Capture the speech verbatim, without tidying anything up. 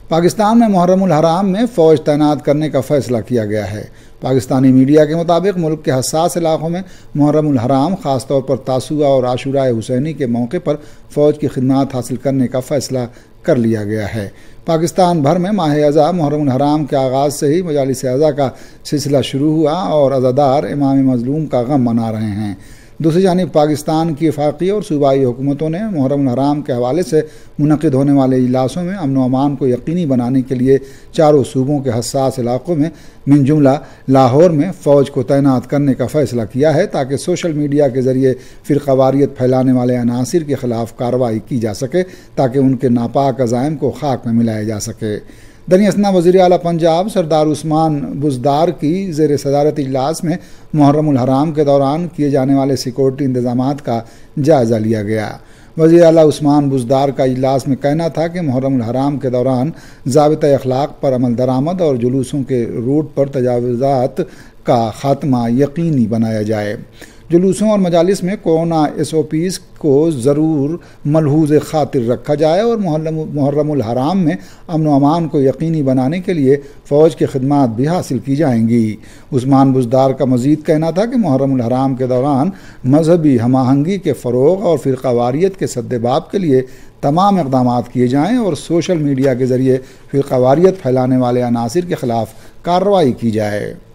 पाकिस्तान में मुहर्रमुल हराम में फ़ौज तैनात करने का फ़ैसला किया गया है। पाकिस्तानी मीडिया के मुताबिक मुल्क के हसास इलाक़ों में मुहर्रमुल हराम ख़ासतौर पर तासुआ और आशुराए हुसैनी के मौके पर फ़ौज की खिदमत हासिल करने का फ़ैसला कर लिया गया है। पाकिस्तान भर में माह अज़ा मुहर्रमुल हराम के आगाज़ से ही मजालिस अज़ा का सिलसिला शुरू हुआ और अज़ादार इमाम मज़लूम का गम मना रहे हैं। दूसरी जानिब पाकिस्तान की वफाकी और सूबाई हुकूमतों ने मुहर्रमुल हराम के हवाले से मुनक़िद होने वाले इजलासों में अमन व अमान को यकीनी बनाने के लिए चारों सूबों के हसास इलाक़ों में मिन जुमला लाहौर में फ़ौज को तैनात करने का फ़ैसला किया है, ताकि सोशल मीडिया के ज़रिए फ़िरक़ावारियत फैलाने वाले अनासिर के ख़िलाफ़ कार्रवाई की जा सके, ताकि उनके नापाक अज़ाइम को खाक में मिलाया जा सके। दनियासना वज़ीर आला पंजाब सरदार उस्मान बुज़दार की ज़ेर सदारत इजलास में मुहर्रमुल हराम के दौरान किए जाने वाले सिक्योरिटी इंतज़ामात का जायज़ा लिया गया। वज़ीर आला उस्मान बुज़दार का इजलास में कहना था कि मुहर्रमुल हराम के दौरान ज़ाबिता अखलाक पर अमल दरामद और जुलूसों के रूट पर तजावुज़ात का ख़ात्मा यकीनी बनाया जाए। जुलूसों और मजालिस में कोरोना एस ओ पीज़ को ज़रूर मलहूज़ खातिर रखा जाए और मुहर्रमुल हराम में अमन व अमान को यकीनी बनाने के लिए फ़ौज की खिदमत भी हासिल की जाएंगी। उस्मान बुज़दार का मज़ीद कहना था कि मुहर्रमुल हराम के दौरान मजहबी हमाहंगी के फ़रोग़ और फ़िरक़ावारियत के सद्देबाब के लिए तमाम इक़दामात किए जाएँ और सोशल मीडिया के ज़रिए फ़िरक़ावारियत फैलाने वाले अनासिर के ख़िलाफ़ कार्रवाई की जाए।